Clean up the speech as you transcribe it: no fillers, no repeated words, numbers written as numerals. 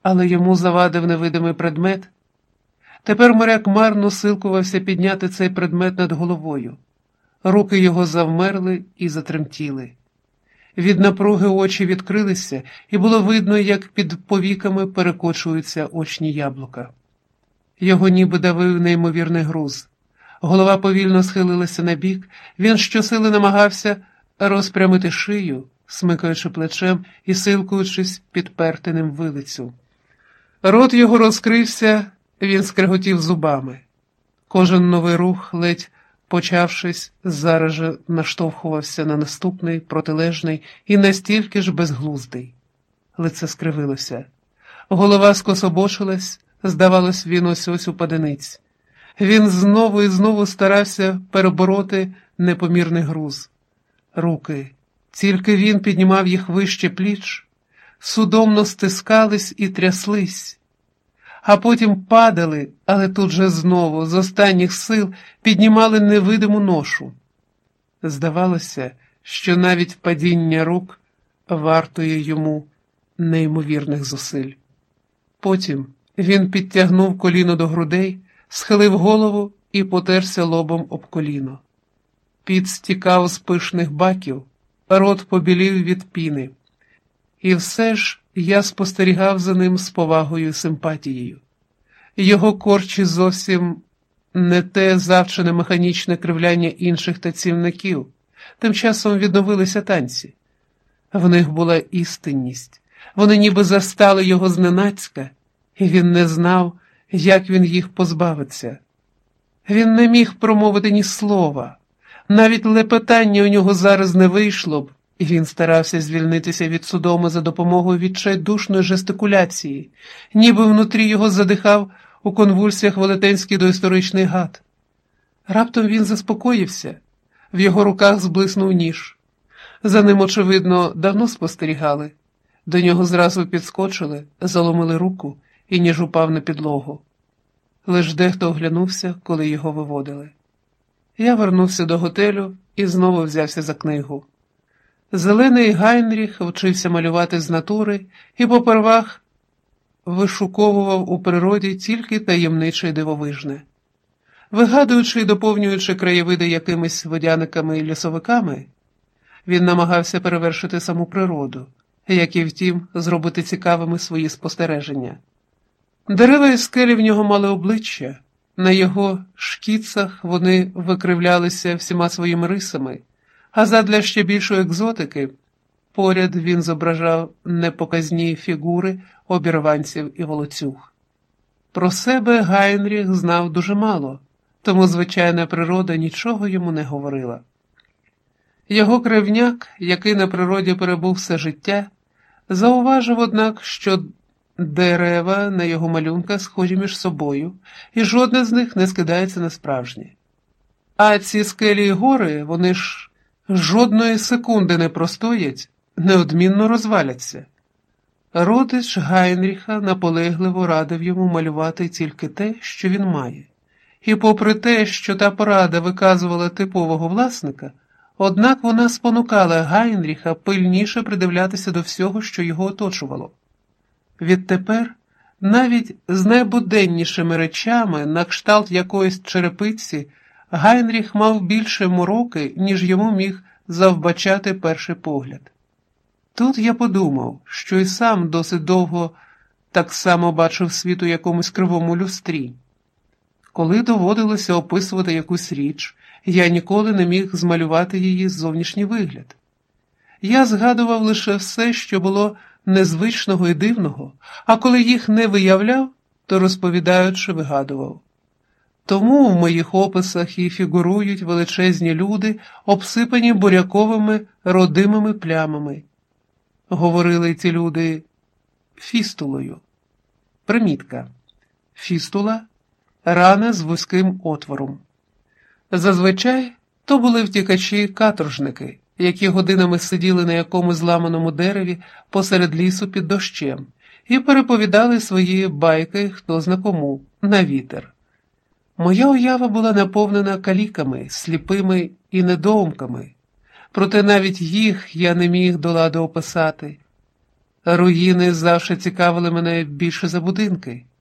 але йому завадив невидимий предмет. Тепер моряк марно силкувався підняти цей предмет над головою. Руки його завмерли і затремтіли. Від напруги очі відкрилися, і було видно, як під повіками перекочуються очні яблука. Його ніби давив неймовірний груз. Голова повільно схилилася набік, він щосили намагався розпрямити шию, смикаючи плечем і силкуючись підперти ним вилицю. Рот його розкрився, він скреготів зубами. Кожен новий рух, ледь почавшись, зараз же наштовхувався на наступний, протилежний і настільки ж безглуздий. Лице скривилося. Голова скособочилась, здавалось, він ось-ось упадениць. Він знову і знову старався перебороти непомірний груз. Руки, тільки він піднімав їх вище пліч, судомно стискались і тряслись, а потім падали, але тут же знову, з останніх сил, піднімали невидиму ношу. Здавалося, що навіть падіння рук вартує йому неймовірних зусиль. Потім він підтягнув коліно до грудей, схилив голову і потерся лобом об коліно. Піт стікав з пишних баків, рот побілів від піни. І все ж я спостерігав за ним з повагою і симпатією. Його корчі зовсім не те завчене механічне кривляння інших танцівників. Тим часом відновилися танці. В них була істинність. Вони ніби застали його зненацька, і він не знав, як він їх позбавиться. Він не міг промовити ні слова. Навіть лепетання у нього зараз не вийшло б, і він старався звільнитися від судому за допомогою відчайдушної жестикуляції, ніби внутрі його задихав у конвульсіях велетенський доісторичний гад. Раптом він заспокоївся, в його руках зблиснув ніж. За ним, очевидно, давно спостерігали. До нього зразу підскочили, заломили руку, і ніж упав на підлогу. Лиш дехто оглянувся, коли його виводили. Я вернувся до готелю і знову взявся за книгу. Зелений Гайнріх вчився малювати з натури і попервах вишуковував у природі тільки таємниче й дивовижне. Вигадуючи і доповнюючи краєвиди якимись водяниками і лісовиками, він намагався перевершити саму природу, як і, втім, зробити цікавими свої спостереження. Дерева і скелі в нього мали обличчя, на його шкіцах вони викривлялися всіма своїми рисами, а задля ще більшої екзотики поряд він зображав непоказні фігури обірванців і волоцюг. Про себе Гайнріх знав дуже мало, тому звичайна природа нічого йому не говорила. Його кривняк, який на природі перебув все життя, зауважив, однак, що дерева на його малюнках схожі між собою, і жодне з них не скидається на справжнє. А ці скелі й гори, вони ж жодної секунди не простоять, неодмінно розваляться. Родич Гайнріха наполегливо радив йому малювати тільки те, що він має. І попри те, що та порада виказувала типового власника, однак вона спонукала Гайнріха пильніше придивлятися до всього, що його оточувало. Відтепер навіть з найбуденнішими речами, на кшталт якоїсь черепиці, Гайнріх мав більше мороки, ніж йому міг завбачати перший погляд. Тут я подумав, що і сам досить довго так само бачив світ у якомусь кривому люстрі. Коли доводилося описувати якусь річ, я ніколи не міг змалювати її зовнішній вигляд. Я згадував лише все, що було незвичного і дивного, а коли їх не виявляв, то розповідаючи вигадував. Тому в моїх описах і фігурують величезні люди, обсипані буряковими родимими плямами. Говорили ці люди фістулою. Примітка. Фістула – рана з вузьким отвором. Зазвичай то були втікачі-каторжники, які годинами сиділи на якомусь зламаному дереві посеред лісу під дощем і переповідали свої байки хто зна кому, на вітер. Моя уява була наповнена каліками, сліпими і недоумками, проте навіть їх я не міг до ладу описати. Руїни завжди цікавили мене більше за будинки.